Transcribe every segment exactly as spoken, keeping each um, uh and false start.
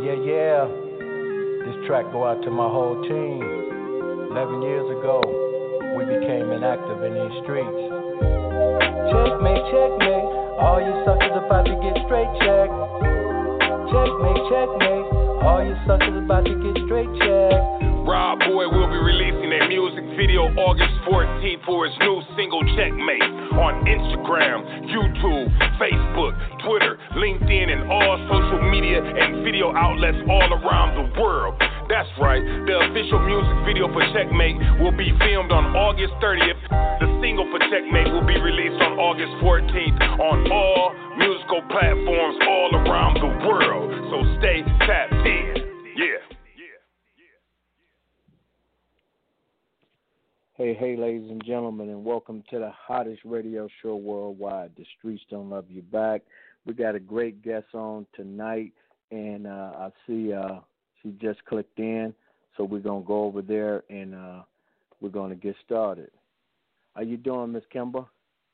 Yeah, yeah. This track go out to my whole team. Eleven years ago, we became inactive in these streets. Checkmate, checkmate. All you suckers about to get straight checked. Checkmate, checkmate. All you suckers about to get straight checked. Rob Boy will be releasing a music video August fourteenth for his new single Checkmate on Instagram, YouTube, Facebook, Twitter, LinkedIn, and all social media and video outlets all around the world. That's right, the official music video for Checkmate will be filmed on August thirtieth. The single for Checkmate will be released on August fourteenth on all musical platforms all around the world. So stay tapped in. Yeah. Hey, hey, ladies and gentlemen, and welcome to the hottest radio show worldwide, The Streets Don't Love You Back. We got a great guest on tonight, and uh, I see uh, she just clicked in, so we're going to go over there, and uh, we're going to get started. How you doing, Miss Kimber?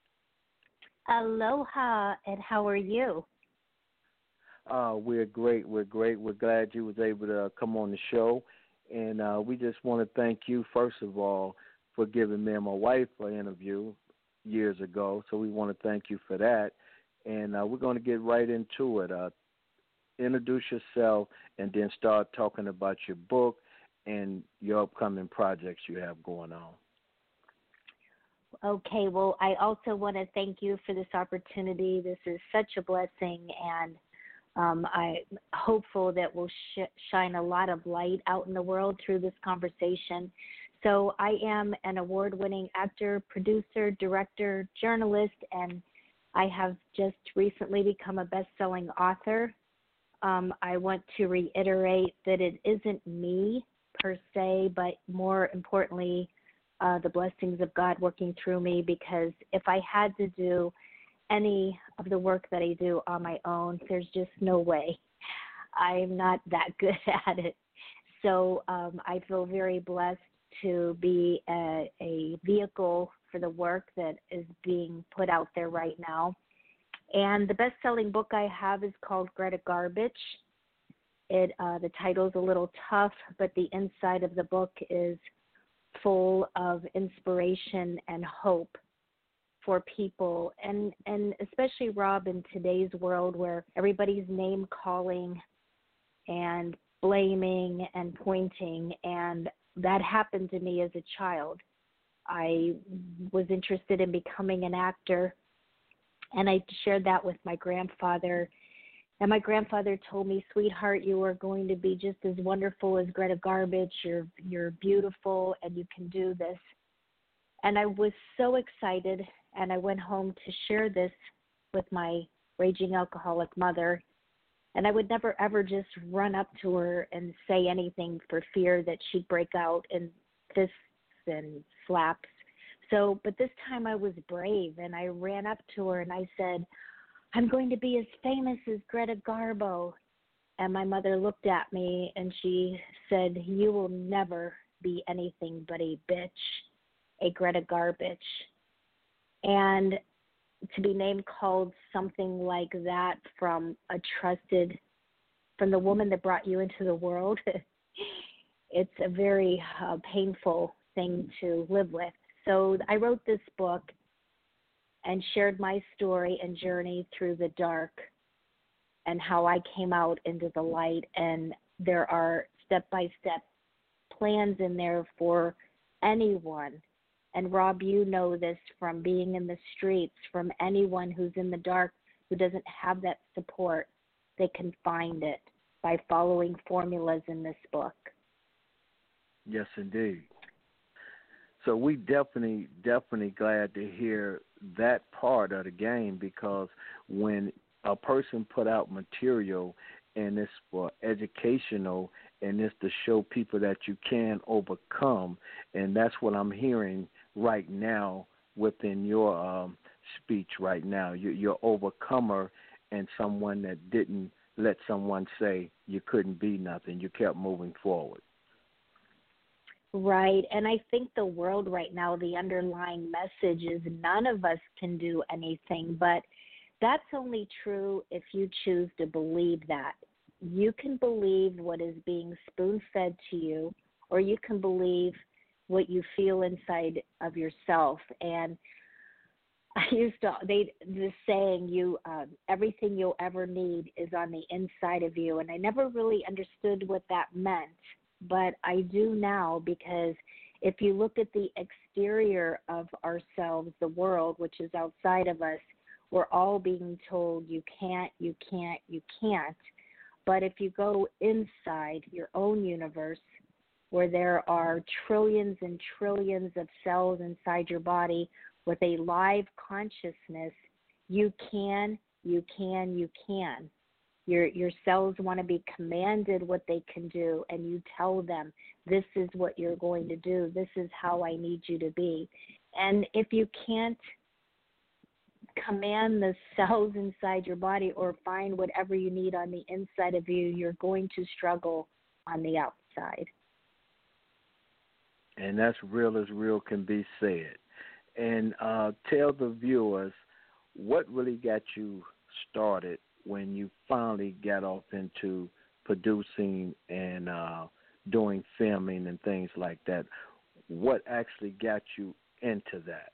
Aloha, and how are you? Uh, we're great. We're great. We're glad you was able to come on the show, and uh, we just want to thank you, first of all, for giving me and my wife an interview years ago. So we want to thank you for that. And uh, we're going to get right into it. Uh, introduce yourself and then start talking about your book and your upcoming projects you have going on. Okay, well, I also want to thank you for this opportunity. This is such a blessing, and um, I'm hopeful that we'll sh- shine a lot of light out in the world through this conversation. So I am an award-winning actor, producer, director, journalist, and I have just recently become a best-selling author. Um, I want to reiterate that it isn't me per se, but more importantly, uh, the blessings of God working through me, because if I had to do any of the work that I do on my own, there's just no way. I'm not that good at it. So um, I feel very blessed to be a, a vehicle for the work that is being put out there right now. And the best-selling book I have is called Greta Garbage. It uh, the title's a little tough, but the inside of the book is full of inspiration and hope for people, and, and especially, Rob, in today's world where everybody's name-calling and blaming and pointing, and that happened to me as a child. I was interested in becoming an actor, and I shared that with my grandfather. And my grandfather told me, "Sweetheart, you are going to be just as wonderful as Greta Garbage. You're you're beautiful, and you can do this." And I was so excited, and I went home to share this with my raging alcoholic mother. And I would never, ever just run up to her and say anything for fear that she'd break out in fists and slaps. So, but this time I was brave, and I ran up to her and I said, "I'm going to be as famous as Greta Garbo." And my mother looked at me and she said, "You will never be anything but a bitch, a Greta Garbage." And to be name called something like that from a trusted, from the woman that brought you into the world, it's a very uh, painful thing to live with. So I wrote this book and shared my story and journey through the dark and how I came out into the light. And there are step-by-step plans in there for anyone. And Rob, you know this from being in the streets, from anyone who's in the dark who doesn't have that support, they can find it by following formulas in this book. Yes, indeed. So we definitely, definitely glad to hear that part of the game, because when a person put out material and it's for educational and it's to show people that you can overcome, and that's what I'm hearing right now within your um, speech right now. You, you're overcomer and someone that didn't let someone say you couldn't be nothing. You kept moving forward. Right, and I think the world right now, the underlying message is none of us can do anything, but that's only true if you choose to believe that. you can believe what is being spoon-fed to you, or you can believe what you feel inside of yourself. And I used to, they, the saying, you, uh, everything you'll ever need is on the inside of you. And I never really understood what that meant, but I do now, because if you look at the exterior of ourselves, the world, which is outside of us, we're all being told you can't, you can't, you can't. But if you go inside your own universe, where there are trillions and trillions of cells inside your body with a live consciousness, you can, you can, you can. Your your cells want to be commanded what they can do, and you tell them, this is what you're going to do. This is how I need you to be. And if you can't command the cells inside your body or find whatever you need on the inside of you, you're going to struggle on the outside. And that's real as real can be said. And uh, tell the viewers what really got you started when you finally got off into producing and uh, doing filming and things like that. What actually got you into that?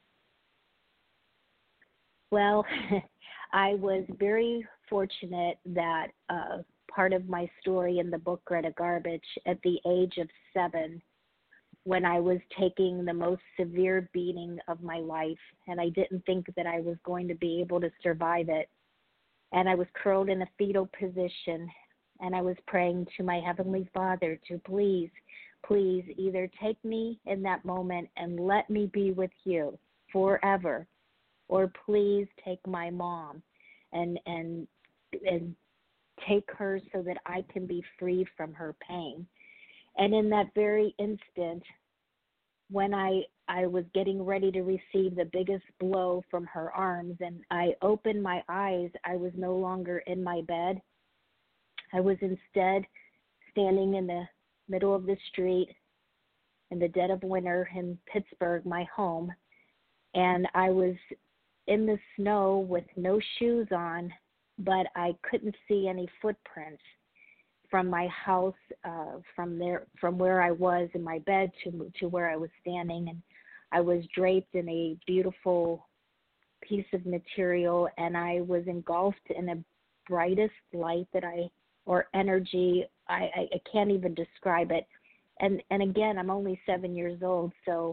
Well, I was very fortunate that uh, part of my story in the book, Greta Garbage, at the age of seven, when I was taking the most severe beating of my life, and I didn't think that I was going to be able to survive it. And I was curled in a fetal position, and I was praying to my Heavenly Father to please, please either take me in that moment and let me be with you forever, or please take my mom and and and take her so that I can be free from her pain. And in that very instant, when I, I was getting ready to receive the biggest blow from her arms, and I opened my eyes, I was no longer in my bed. I was instead standing in the middle of the street in the dead of winter in Pittsburgh, my home, and I was in the snow with no shoes on, but I couldn't see any footprints from my house, uh, from there, from where I was in my bed to to where I was standing, and I was draped in a beautiful piece of material, and I was engulfed in the brightest light that I, or energy, I, I, I can't even describe it. And and again, I'm only seven years old, so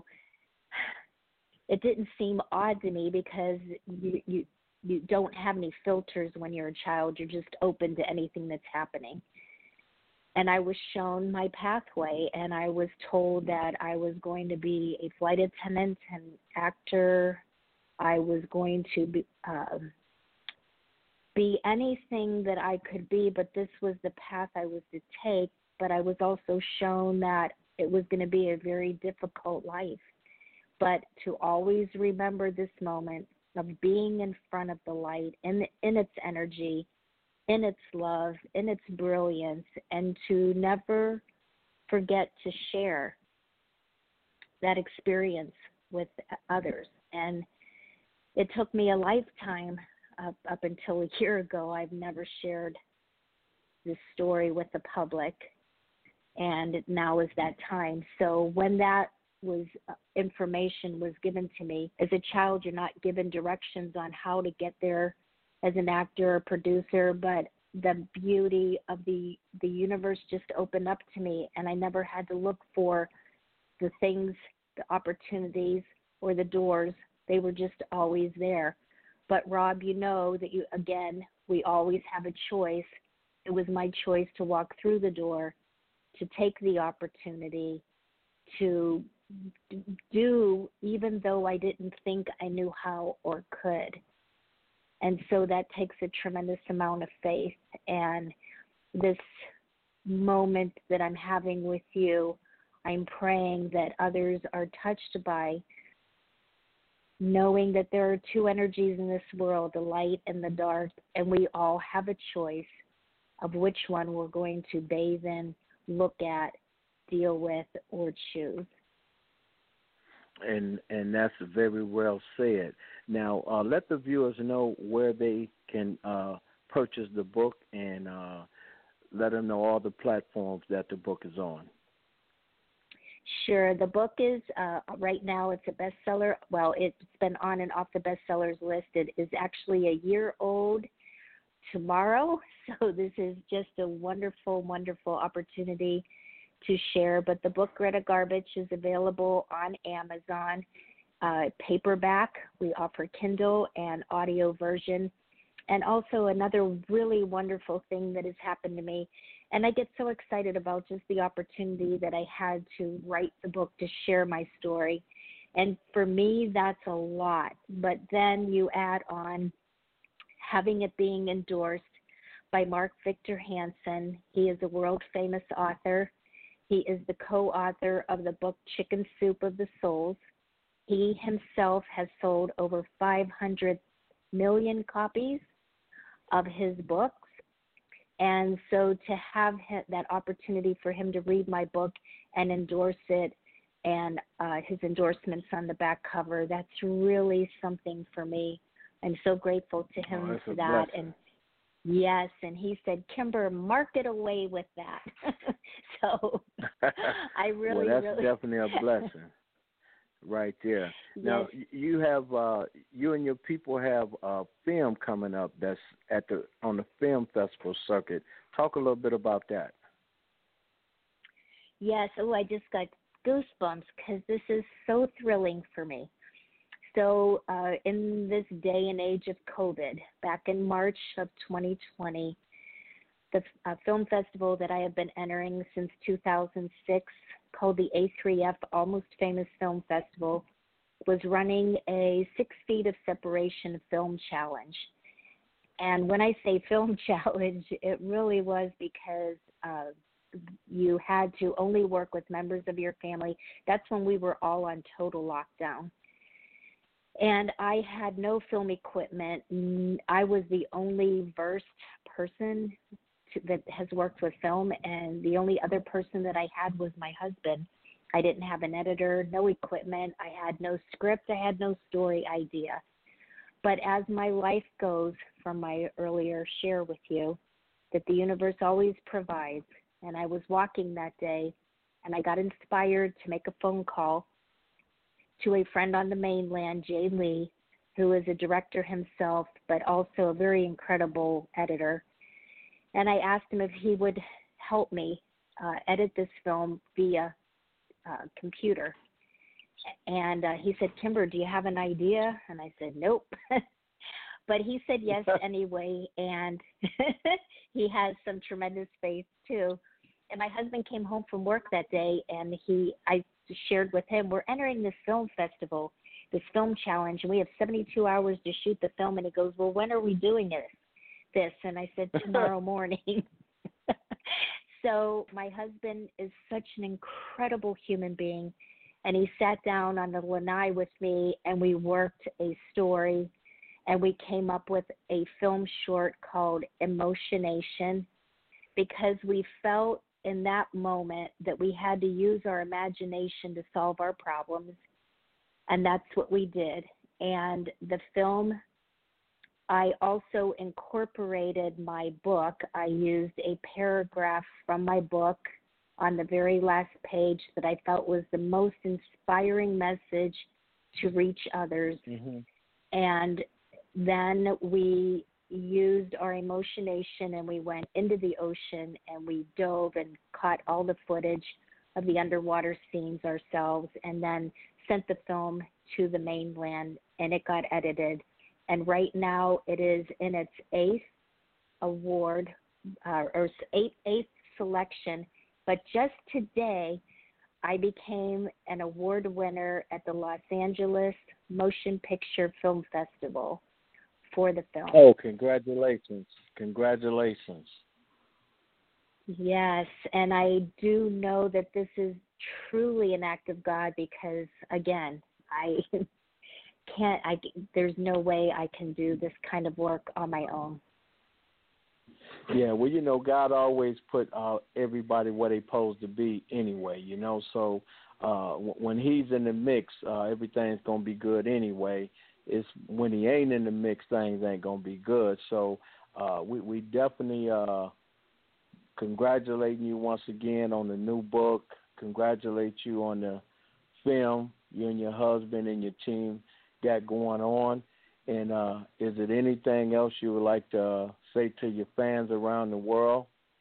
it didn't seem odd to me, because you you you don't have any filters when you're a child. You're just open to anything that's happening. And I was shown my pathway, and I was told that I was going to be a flight attendant, an actor. I was going to be, uh, be anything that I could be, but this was the path I was to take. But I was also shown that it was going to be a very difficult life. But to always remember this moment of being in front of the light, in, in its energy, in its love, in its brilliance, and to never forget to share that experience with others. And it took me a lifetime, up, up until a year ago. I've never shared this story with the public, and now is that time. So when that was uh, information was given to me, as a child, you're not given directions on how to get there as an actor or producer, but the beauty of the the universe just opened up to me, and I never had to look for the things, the opportunities, or the doors. They were just always there. But Rob, you know that you, again, we always have a choice. It was my choice to walk through the door, to take the opportunity, to do, even though I didn't think I knew how or could. And so that takes a tremendous amount of faith. And this moment that I'm having with you, I'm praying that others are touched by knowing that there are two energies in this world, the light and the dark, and we all have a choice of which one we're going to bathe in, look at, deal with, or choose. And and that's very well said. Now, uh, let the viewers know where they can uh, purchase the book and uh, let them know all the platforms that the book is on. Sure. The book is, uh, right now, it's a bestseller. Well, it's been on and off the bestsellers list. It is actually a year old tomorrow. So this is just a wonderful, wonderful opportunity to share. But the book, Greta Garbage, is available on Amazon. Uh, paperback. We offer Kindle and audio version. And also another really wonderful thing that has happened to me, and I get so excited about just the opportunity that I had to write the book to share my story. And for me, that's a lot. But then you add on having it being endorsed by Mark Victor Hansen. He is a world famous author. He is the co-author of the book Chicken Soup of the Souls. He himself has sold over five hundred million copies of his books. And so to have that opportunity for him to read my book and endorse it, and uh, his endorsements on the back cover, that's really something for me. I'm so grateful to him oh, for that. And yes, and he said, Kimber, mark it away with that. So I really, well, that's really definitely a blessing. Right there. Yes. Now you have uh, you and your people have a film coming up that's at the on the film festival circuit. Talk a little bit about that. Yes. Oh, I just got goosebumps because this is so thrilling for me. So uh, in this day and age of COVID, back in March of twenty twenty, the uh, film festival that I have been entering since two thousand six, called the A three F Almost Famous Film Festival, was running a six feet of separation film challenge. And when I say film challenge, it really was because uh, you had to only work with members of your family. That's when we were all on total lockdown. And I had no film equipment. I was the only versed person that has worked with film, and the only other person that I had was my husband. I didn't have an editor, no equipment, I had no script, I had no story idea. But as my life goes, from my earlier share with you, that the universe always provides, and I was walking that day, and I got inspired to make a phone call to a friend on the mainland, Jay Lee, who is a director himself, but also a very incredible editor. And I asked him if he would help me uh, edit this film via uh, computer. And uh, he said, Kimber, do you have an idea? And I said, nope. But he said yes anyway, and he has some tremendous faith too. And my husband came home from work that day, and he, I shared with him, we're entering this film festival, this film challenge, and we have seventy-two hours to shoot the film. And he goes, well, when are we doing it? This? And I said, tomorrow morning. So my husband is such an incredible human being, and he sat down on the lanai with me, and we worked a story, and we came up with a film short called Emotionation, because we felt in that moment that we had to use our imagination to solve our problems, and that's what we did. And the film, I also incorporated my book. I used a paragraph from my book on the very last page that I felt was the most inspiring message to reach others. Mm-hmm. And then we used our emotionation, and we went into the ocean, and we dove and caught all the footage of the underwater scenes ourselves, and then sent the film to the mainland, and it got edited. And right now it is in its eighth award, uh, or eighth, eighth selection. But just today, I became an award winner at the Los Angeles Motion Picture Film Festival for the film. Oh, congratulations. Congratulations. Yes, and I do know that this is truly an act of God, because, again, I can't, I, there's no way I can do this kind of work on my own. Yeah, well, you know, God always put uh, everybody where they supposed to be anyway, you know, so uh, w- when he's in the mix, uh, everything's going to be good anyway. It's when he ain't in the mix, things ain't going to be good. So uh, we, we definitely uh, congratulating you once again on the new book. Congratulate you on the film you and your husband and your team got going on. And uh, is it anything else you would like to uh, say to your fans around the world?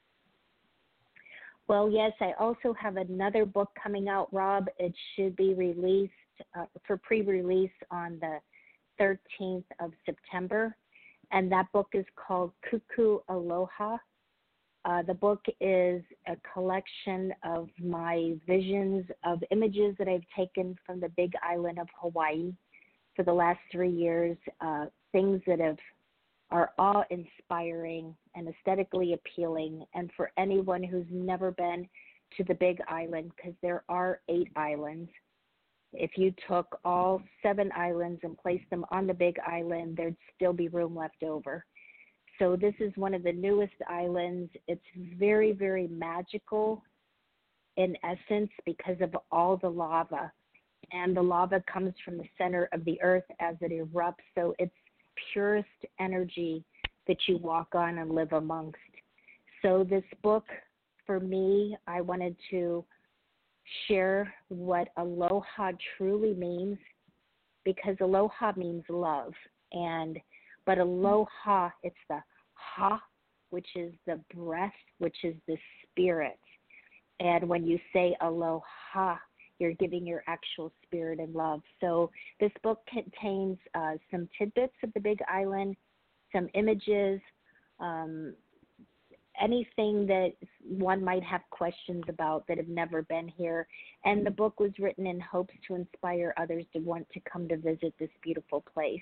Well, yes, I also have another book coming out, Rob. It should be released uh, for pre-release on the thirteenth of September, and that book is called Cuckoo Aloha. Uh, the book is a collection of my visions of images that I've taken from the Big Island of Hawaii for the last three years, uh, things that have are awe-inspiring and aesthetically appealing. And for anyone who's never been to the Big Island, because there are eight islands, if you took all seven islands and placed them on the Big Island, there'd still be room left over. So this is one of the newest islands. It's very, very magical in essence because of all the lava. And the lava comes from the center of the earth as it erupts. So it's purest energy that you walk on and live amongst. So this book, for me, I wanted to share what aloha truly means, because aloha means love. And but aloha, it's the ha, which is the breath, which is the spirit. And when you say aloha, you're giving your actual spirit and love. So this book contains uh, some tidbits of the Big Island, some images, um, anything that one might have questions about that have never been here. And the book was written in hopes to inspire others to want to come to visit this beautiful place.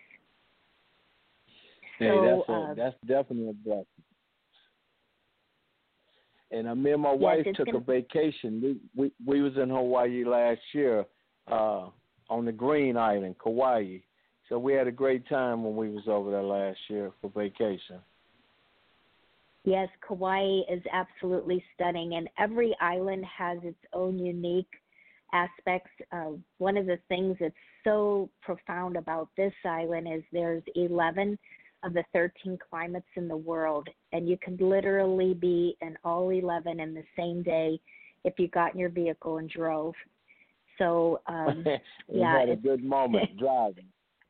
Hey, so, that's, a, uh, that's definitely a blessing. And uh, me and my yes, wife took gonna... a vacation. We, we we was in Hawaii last year uh, on the Green Island, Kauai. So we had a great time when we was over there last year for vacation. Yes, Kauai is absolutely stunning, and every island has its own unique aspects. Uh, one of the things that's so profound about this island is there's eleven of the thirteen climates in the world, and you can literally be in all eleven in the same day if you got in your vehicle and drove. So, um, you yeah. had a good moment driving.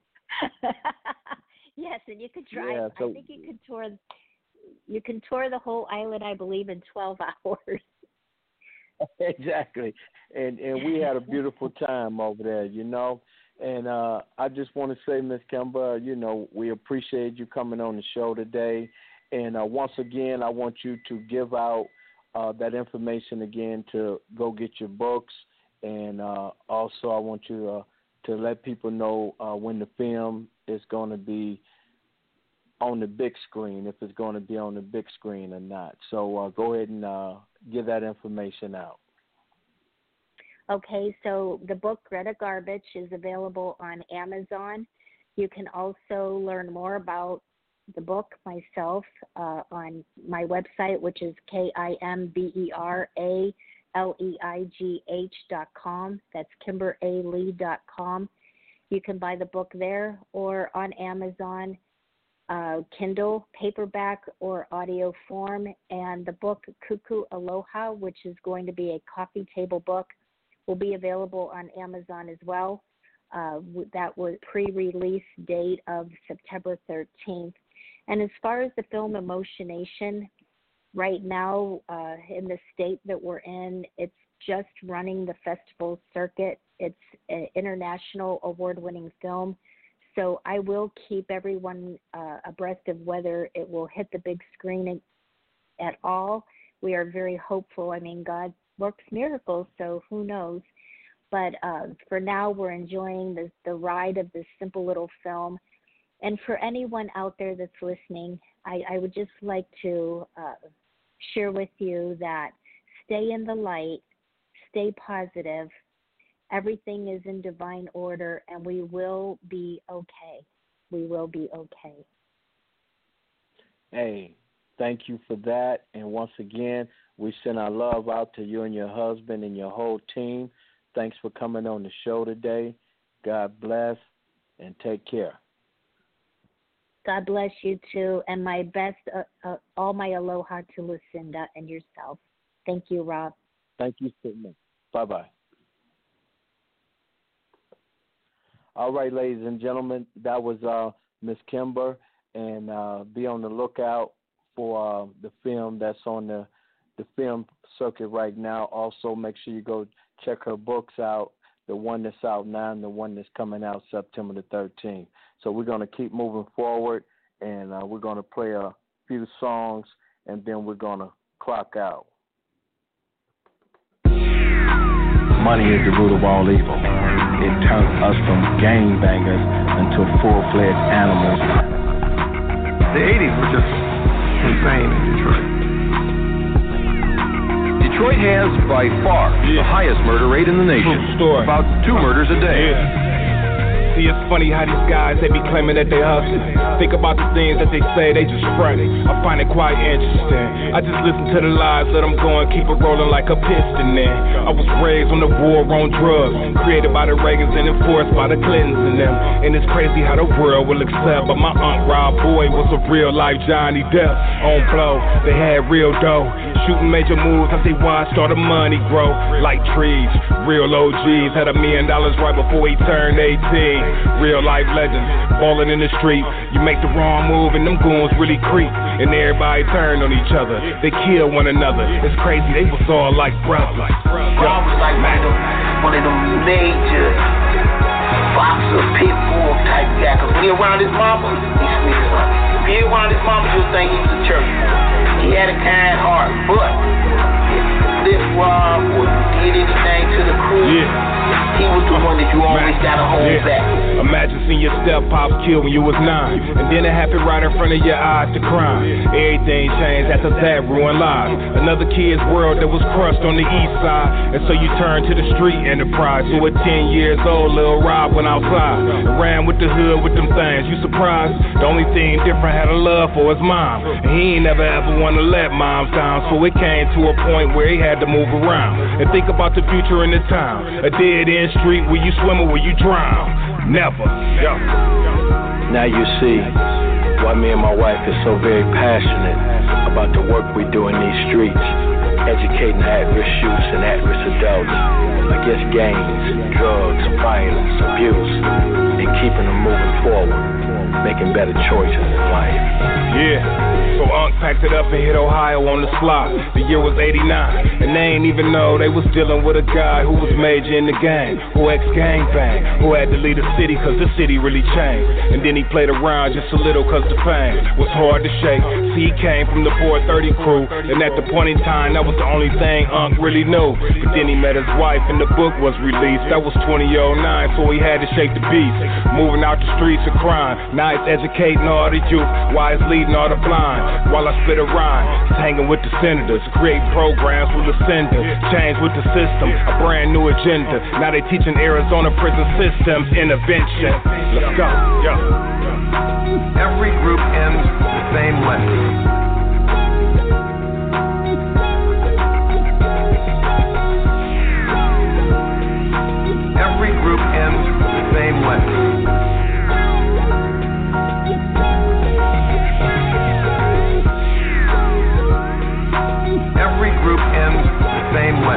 Yes, and you could drive. Yeah, so, I think you could tour, you can tour the whole island, I believe, in twelve hours. Exactly. And and we had a beautiful time over there, you know. And uh, I just want to say, Miz Kimber, you know, we appreciate you coming on the show today. And uh, once again, I want you to give out uh, that information again to go get your books. And uh, also I want you uh, to let people know uh, when the film is going to be on the big screen, if it's going to be on the big screen or not. So uh, go ahead and uh, give that information out. Okay, so the book Greta Garbage is available on Amazon. You can also learn more about the book myself uh, on my website, which is K I M B E R A L E I G H dot com. That's kimber a lee dot com. You can buy the book there or on Amazon, uh, Kindle, paperback, or audio form. And the book Cuckoo Aloha, which is going to be a coffee table book, will be available on Amazon as well. Uh, that was pre-release date of September thirteenth. And as far as the film Emotionation, right now uh, in the state that we're in, it's just running the festival circuit. It's an international award-winning film. So I will keep everyone uh, abreast of whether it will hit the big screen at all. We are very hopeful. I mean, God works miracles, so who knows. But uh, for now, we're enjoying the, the ride of this simple little film. And for anyone out there that's listening, I, I would just like to uh, share with you that stay in the light, stay positive. Everything is in divine order, and we will be okay. We will be okay. Hey, thank you for that. And once again, we send our love out to you and your husband and your whole team. Thanks for coming on the show today. God bless, and take care. God bless you too, and my best, uh, uh, all my aloha to Lucinda and yourself. Thank you, Rob. Thank you so much. Bye-bye. All right, ladies and gentlemen, that was uh, Miss Kimber, and uh, be on the lookout for uh, the film that's on the, the film circuit right now. Also, make sure you go check her books out, the one that's out now and the one that's coming out September the thirteenth. So we're going to keep moving forward, and uh, we're going to play a few songs, and then we're going to clock out. Money is the root of all evil. It turned us from gangbangers into full-fledged animals. The eighties were just insane in Detroit. Detroit has, by far, yeah. the highest murder rate in the nation. About two murders a day. Yeah. See, it's funny how these guys, they be claiming that they hustle. Think about the things that they say, they just fronting. I find it quite interesting. I just listen to the lies, let them go and keep it rolling like a piston then. I was raised on the war on drugs, created by the Reagans and enforced by the Clintons and them. And it's crazy how the world will accept, but my Aunt Rob Boy was a real life Johnny Depp. On blow, they had real dough. Shooting major moves, I say watch all the money grow. Like trees, real O Gs, had a million dollars right before he turned eighteen. Real life legends, ballin' in the street. You make the wrong move and them goons really creep. And everybody turn on each other, they kill one another. It's crazy, they was all like brothers. Rob was like one of them, one of them major boxer, pit bull type guy. Cause when he around his mama, he sneaks up. If he around his mama, you'll think he was a church boy. He had a kind heart, but if you flip Rob or you did anything to the crew, yeah. He was the one that you always gotta hold yeah. back. Imagine seeing your step-pops killed when you was nine, and then it happened right in front of your eyes, the crime. Everything changed after that, ruined lives. Another kid's world that was crushed on the east side, and so you turned to the street enterprise. So at ten years old, Lil Rob went outside and ran with the hood with them things. You surprised? The only thing different had a love for his mom, and he ain't never ever want to let moms down. So it came to a point where he had to move around and think about the future in the town. A dead end street where you swim or where you drown. Never. Yo. Now you see why me and my wife is so very passionate about the work we do in these streets, educating at-risk youths and at-risk adults against gangs, drugs, violence, abuse, and keeping them moving forward, making better choices in life. Yeah. So Unc packed it up and hit Ohio on the slot. The year was eighty-nine, and they ain't even know they was dealing with a guy who was major in the game, who ex-gangbang, who had to leave the city cause the city really changed. And then he played around just a little cause the fame was hard to shake. See, he came from the four thirty crew, and at the point in time, that was the only thing Unc really knew. But then he met his wife and the book was released. That was twenty oh nine, so he had to shake the beast. Moving out the streets of crime, now he's educating all the youth, while he's leading all the blind. While I spit a rhyme, he's hanging with the senators, create programs with Lucinda, change with the system, a brand new agenda. Now they teaching Arizona prison systems intervention. Let's go, yo. Every group ends the same way. Every group ends the same way. Every group ends the same way.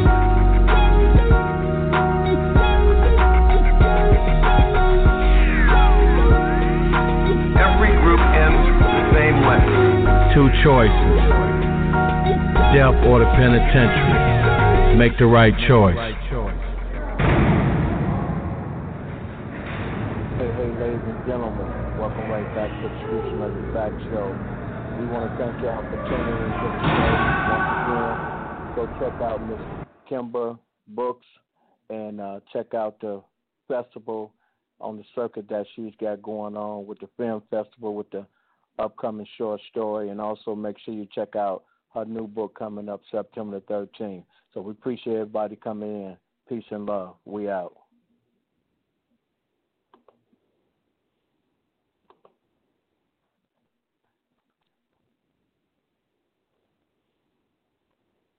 Every group ends the same way. Two choices, death or the penitentiary. Make the right choice. Hey, hey, ladies and gentlemen, welcome right back to the Streets of the Back Show. We want to thank y'all for tuning in to the show once again. Go check out Miss Kimber Books and uh, check out the festival on the circuit that she's got going on with the film festival with the upcoming short story. And also make sure you check out her new book coming up September the thirteenth. So we appreciate everybody coming in. Peace and love. We out.